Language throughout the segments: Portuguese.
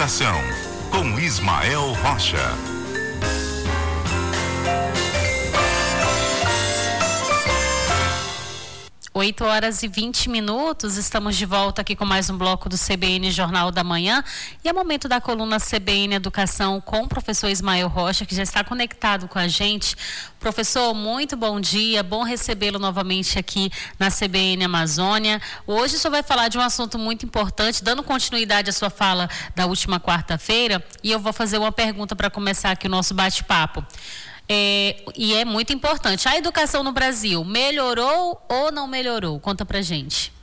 Educação, com Ismael Rocha. 8h20, estamos de volta aqui com mais um bloco do CBN Jornal da Manhã e é momento da coluna CBN Educação com o professor Ismael Rocha, que já está conectado com a gente. Professor, muito bom dia, bom recebê-lo novamente aqui na CBN Amazônia. Hoje o senhor vai falar de um assunto muito importante, dando continuidade à sua fala da última quarta-feira, e eu vou fazer uma pergunta para começar aqui o nosso bate-papo. E é muito importante. A educação no Brasil melhorou ou não melhorou? Conta pra gente.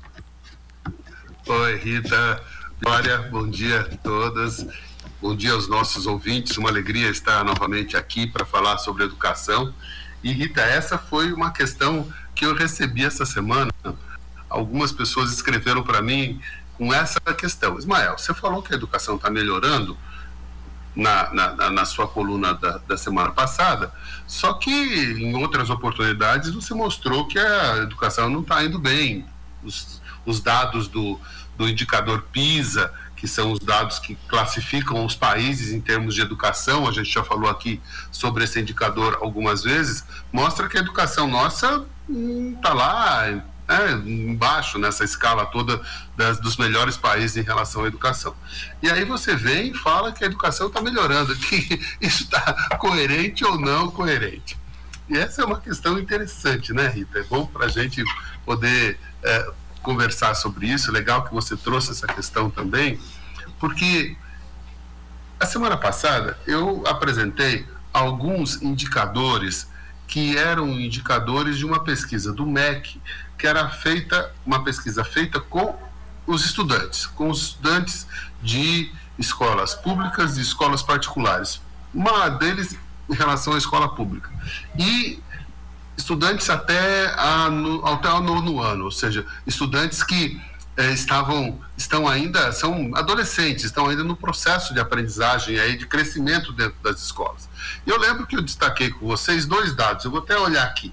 Oi, Rita. Glória, bom dia a todas. Bom dia aos nossos ouvintes. Uma alegria estar novamente aqui para falar sobre educação. E, Rita, essa foi uma questão que eu recebi essa semana. Algumas pessoas escreveram para mim com essa questão. Ismael, você falou que a educação está melhorando na sua coluna da semana passada, só que em outras oportunidades você mostrou que a educação não está indo bem. Os dados do indicador PISA, que são os dados que classificam os países em termos de educação, a gente já falou aqui sobre esse indicador algumas vezes, mostra que a educação nossa está lá embaixo nessa escala toda dos melhores países em relação à educação. E aí você vem e fala que a educação está melhorando, que isso está coerente ou não coerente. E essa é uma questão interessante, né, Rita? É bom para a gente poder conversar sobre isso. Legal que você trouxe essa questão também, porque a semana passada eu apresentei alguns indicadores que eram indicadores de uma pesquisa do MEC, que era uma pesquisa feita com os estudantes de escolas públicas e escolas particulares. Uma deles em relação à escola pública. E estudantes até o nono ano, ou seja, estudantes que são adolescentes, estão ainda no processo de aprendizagem, aí, de crescimento dentro das escolas. E eu lembro que eu destaquei com vocês dois dados, eu vou até olhar aqui.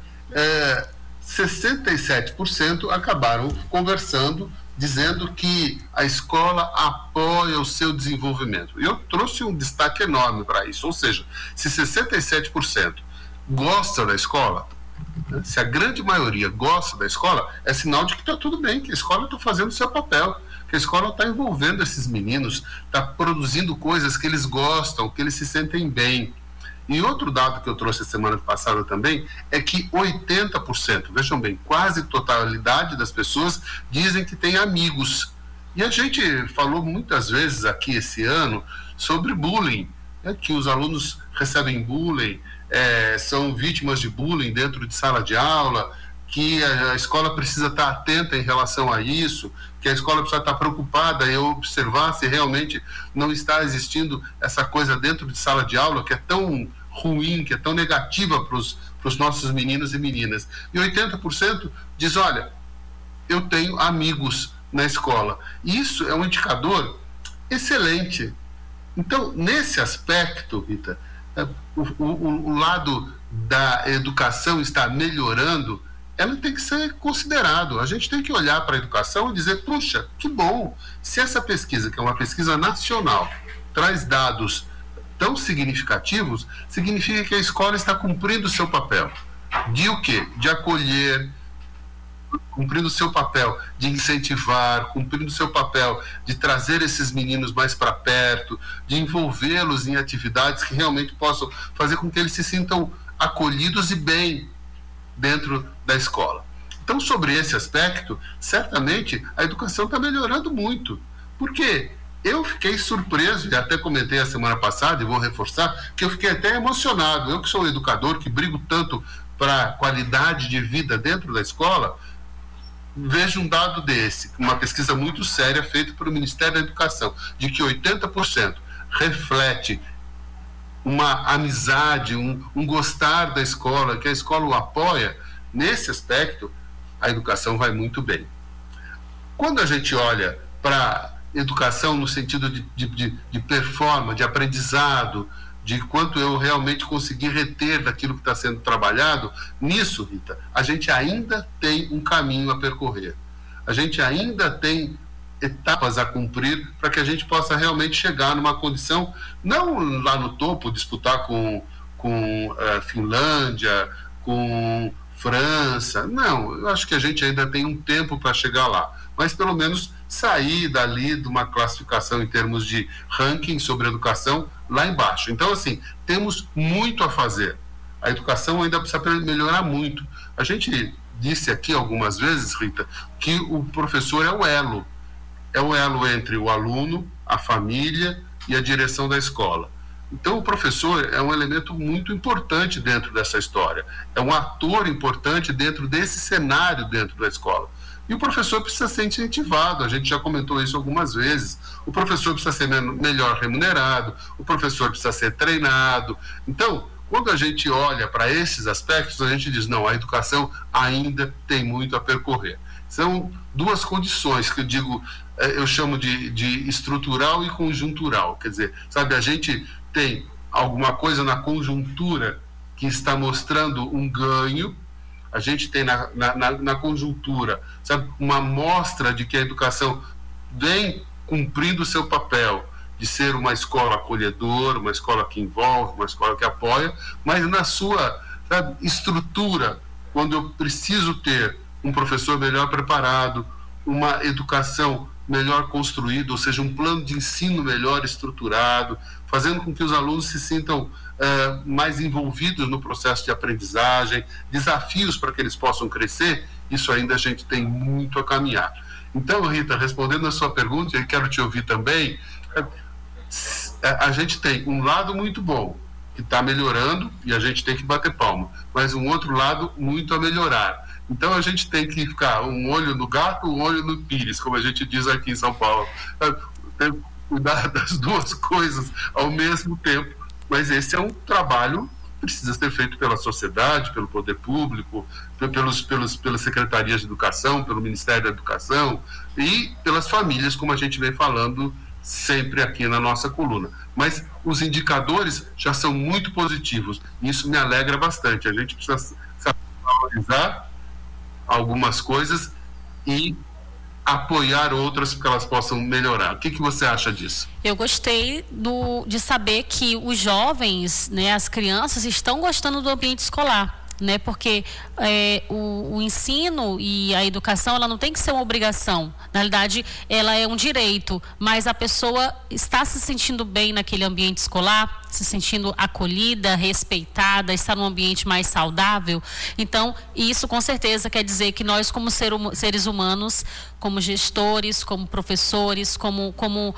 67% acabaram conversando, dizendo que a escola apoia o seu desenvolvimento. E eu trouxe um destaque enorme para isso, ou seja, se 67% gosta da escola, se a grande maioria gosta da escola, é sinal de que está tudo bem, que a escola está fazendo o seu papel, que a escola está envolvendo esses meninos, está produzindo coisas que eles gostam, que eles se sentem bem. E outro dado que eu trouxe a semana passada também é que 80%, vejam bem, quase totalidade das pessoas dizem que tem amigos. E a gente falou muitas vezes aqui esse ano sobre bullying, que os alunos recebem bullying, são vítimas de bullying dentro de sala de aula, que a escola precisa estar atenta em relação a isso, que a escola precisa estar preocupada em observar se realmente não está existindo essa coisa dentro de sala de aula que é tão ruim, que é tão negativa para os nossos meninos e meninas. E 80% diz, olha, eu tenho amigos na escola. E isso é um indicador excelente. Então, nesse aspecto, Rita, o lado da educação está melhorando, ela tem que ser considerado. A gente tem que olhar para a educação e dizer, puxa, que bom, se essa pesquisa, que é uma pesquisa nacional, traz dados tão significativos, significa que a escola está cumprindo o seu papel. De o quê? De acolher, cumprindo o seu papel de incentivar, cumprindo o seu papel de trazer esses meninos mais para perto, de envolvê-los em atividades que realmente possam fazer com que eles se sintam acolhidos e bem dentro da escola. Então, sobre esse aspecto, certamente a educação está melhorando muito. Por quê? Eu fiquei surpreso, e até comentei a semana passada, e vou reforçar, que eu fiquei até emocionado. Eu que sou um educador, que brigo tanto para a qualidade de vida dentro da escola, vejo um dado desse, uma pesquisa muito séria feita pelo Ministério da Educação, de que 80% reflete uma amizade, um gostar da escola, que a escola o apoia. Nesse aspecto, a educação vai muito bem. Quando a gente olha para educação no sentido de performance, de aprendizado, de quanto eu realmente consegui reter daquilo que está sendo trabalhado, nisso, Rita, a gente ainda tem um caminho a percorrer. A gente ainda tem etapas a cumprir para que a gente possa realmente chegar numa condição, não lá no topo, disputar com Finlândia, com França, não, eu acho que a gente ainda tem um tempo para chegar lá, mas pelo menos sair dali de uma classificação em termos de ranking sobre educação lá embaixo. Então, assim, temos muito a fazer. A educação ainda precisa melhorar muito. A gente disse aqui algumas vezes, Rita, que o professor é o elo entre o aluno, a família e a direção da escola. Então, o professor é um elemento muito importante dentro dessa história, é um ator importante dentro desse cenário dentro da escola. E o professor precisa ser incentivado, a gente já comentou isso algumas vezes. O professor precisa ser melhor remunerado, o professor precisa ser treinado. Então, quando a gente olha para esses aspectos, a gente diz, não, a educação ainda tem muito a percorrer. São duas condições que eu chamo de estrutural e conjuntural. Quer dizer, sabe, a gente tem alguma coisa na conjuntura que está mostrando um ganho, a gente tem na conjuntura, sabe, uma mostra de que a educação vem cumprindo o seu papel de ser uma escola acolhedora, uma escola que envolve, uma escola que apoia, mas na sua, sabe, estrutura, quando eu preciso ter um professor melhor preparado, uma educação melhor construída, ou seja, um plano de ensino melhor estruturado, fazendo com que os alunos se sintam mais envolvidos no processo de aprendizagem, desafios para que eles possam crescer, isso ainda a gente tem muito a caminhar. Então, Rita, respondendo a sua pergunta, eu quero te ouvir também, a gente tem um lado muito bom, que está melhorando, e a gente tem que bater palma, mas um outro lado muito a melhorar. Então a gente tem que ficar um olho no gato, um olho no pires, como a gente diz aqui em São Paulo. Tem que cuidar das duas coisas ao mesmo tempo. Mas esse é um trabalho que precisa ser feito pela sociedade, pelo poder público, pelas secretarias de educação, pelo Ministério da Educação e pelas famílias, como a gente vem falando sempre aqui na nossa coluna. Mas os indicadores já são muito positivos. E isso me alegra bastante. A gente precisa saber valorizar algumas coisas e apoiar outras para que elas possam melhorar. O que você acha disso? Eu gostei de saber que os jovens, né, as crianças estão gostando do ambiente escolar, né, porque o ensino e a educação, ela não tem que ser uma obrigação. Na realidade, ela é um direito, mas a pessoa está se sentindo bem naquele ambiente escolar, se sentindo acolhida, respeitada, está num ambiente mais saudável. Então, isso com certeza quer dizer que nós, como seres humanos, como gestores, como professores, como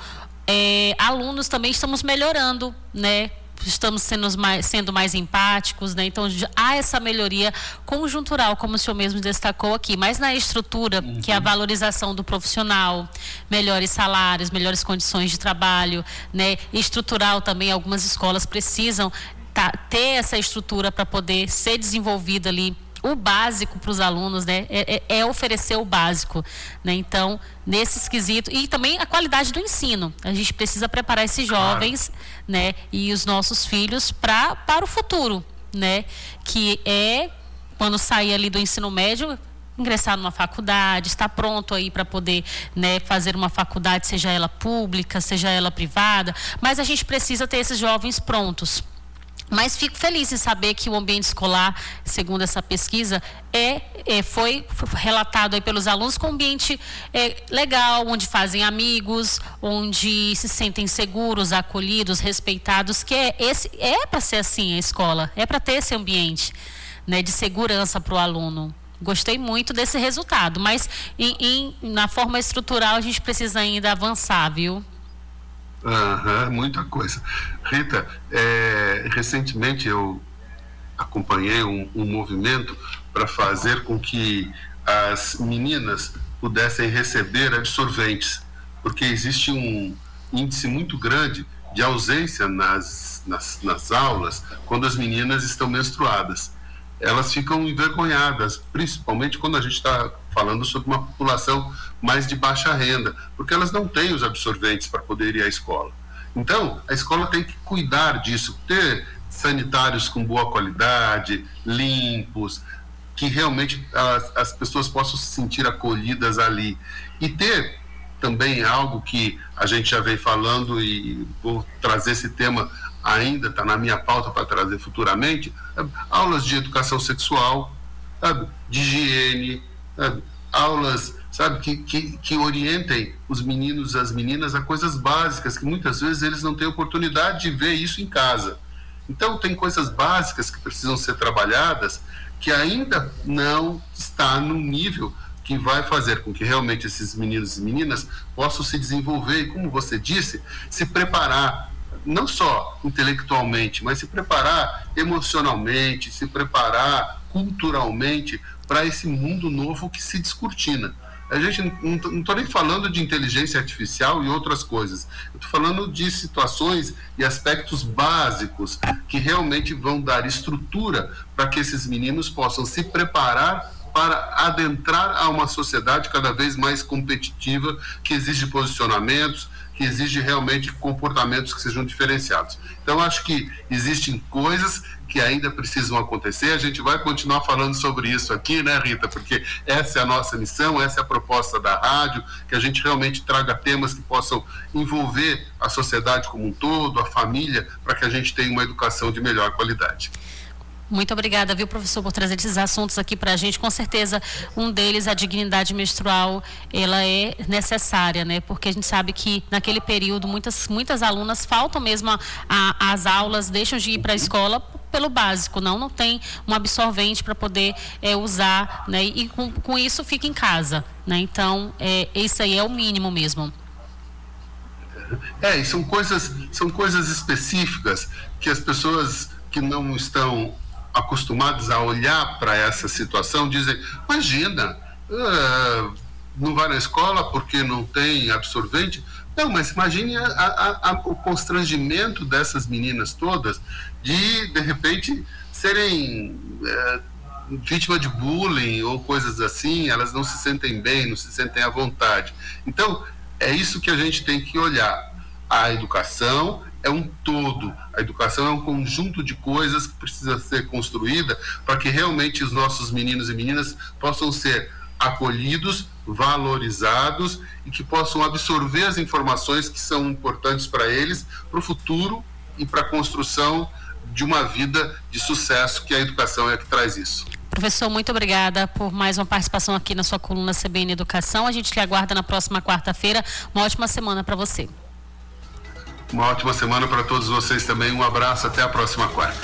alunos, também estamos melhorando, né? Estamos sendo mais empáticos, né? Então há essa melhoria conjuntural, como o senhor mesmo destacou aqui, mas na estrutura, que é a valorização do profissional, melhores salários, melhores condições de trabalho, né? Estrutural também, algumas escolas precisam ter essa estrutura para poder ser desenvolvida ali. O básico para os alunos, né, é oferecer o básico, né? Então, nesse esquisito, e também a qualidade do ensino. A gente precisa preparar esses jovens, né, e os nossos filhos para o futuro, né? Que é, quando sair ali do ensino médio, ingressar numa faculdade, estar pronto aí para poder, né, fazer uma faculdade, seja ela pública, seja ela privada, mas a gente precisa ter esses jovens prontos. Mas fico feliz em saber que o ambiente escolar, segundo essa pesquisa, foi relatado aí pelos alunos com um ambiente legal, onde fazem amigos, onde se sentem seguros, acolhidos, respeitados, que é para ser assim a escola, é para ter esse ambiente, né, de segurança para o aluno. Gostei muito desse resultado, mas na forma estrutural a gente precisa ainda avançar, viu? Muita coisa. Rita, recentemente eu acompanhei um movimento para fazer com que as meninas pudessem receber absorventes, porque existe um índice muito grande de ausência nas aulas quando as meninas estão menstruadas. Elas ficam envergonhadas, principalmente quando a gente está falando sobre uma população mais de baixa renda, porque elas não têm os absorventes para poder ir à escola. Então, a escola tem que cuidar disso, ter sanitários com boa qualidade, limpos, que realmente as pessoas possam se sentir acolhidas ali. E ter também é algo que a gente já vem falando e vou trazer esse tema ainda, está na minha pauta para trazer futuramente, aulas de educação sexual, sabe? De higiene, sabe? Aulas, sabe, que orientem os meninos e as meninas a coisas básicas, que muitas vezes eles não têm oportunidade de ver isso em casa. Então, tem coisas básicas que precisam ser trabalhadas que ainda não está no nível que vai fazer com que realmente esses meninos e meninas possam se desenvolver e, como você disse, se preparar, não só intelectualmente, mas se preparar emocionalmente, se preparar culturalmente para esse mundo novo que se descortina. A gente não estou nem falando de inteligência artificial e outras coisas. Eu estou falando de situações e aspectos básicos que realmente vão dar estrutura para que esses meninos possam se preparar para adentrar a uma sociedade cada vez mais competitiva, que exige posicionamentos, que exige realmente comportamentos que sejam diferenciados. Então, acho que existem coisas que ainda precisam acontecer. A gente vai continuar falando sobre isso aqui, né, Rita? Porque essa é a nossa missão, essa é a proposta da rádio, que a gente realmente traga temas que possam envolver a sociedade como um todo, a família, para que a gente tenha uma educação de melhor qualidade. Muito obrigada, viu, professor, por trazer esses assuntos aqui para a gente. Com certeza, um deles, a dignidade menstrual, ela é necessária, né? Porque a gente sabe que naquele período muitas alunas faltam mesmo às aulas, deixam de ir para a escola pelo básico, não tem um absorvente para poder usar, né? E com isso fica em casa, né? Então, isso aí é o mínimo mesmo. E são coisas específicas que as pessoas que não estão acostumados a olhar para essa situação dizem, imagina, não vai na escola porque não tem absorvente. Não, mas imagine o constrangimento dessas meninas todas de repente, serem vítima de bullying ou coisas assim. Elas não se sentem bem, não se sentem à vontade. Então, é isso que a gente tem que olhar. A educação é um todo, a educação é um conjunto de coisas que precisa ser construída para que realmente os nossos meninos e meninas possam ser acolhidos, valorizados e que possam absorver as informações que são importantes para eles, para o futuro e para a construção de uma vida de sucesso, que a educação é a que traz isso. Professor, muito obrigada por mais uma participação aqui na sua coluna CBN Educação. A gente lhe aguarda na próxima quarta-feira. Uma ótima semana para você. Uma ótima semana para todos vocês também. Um abraço, até a próxima quarta.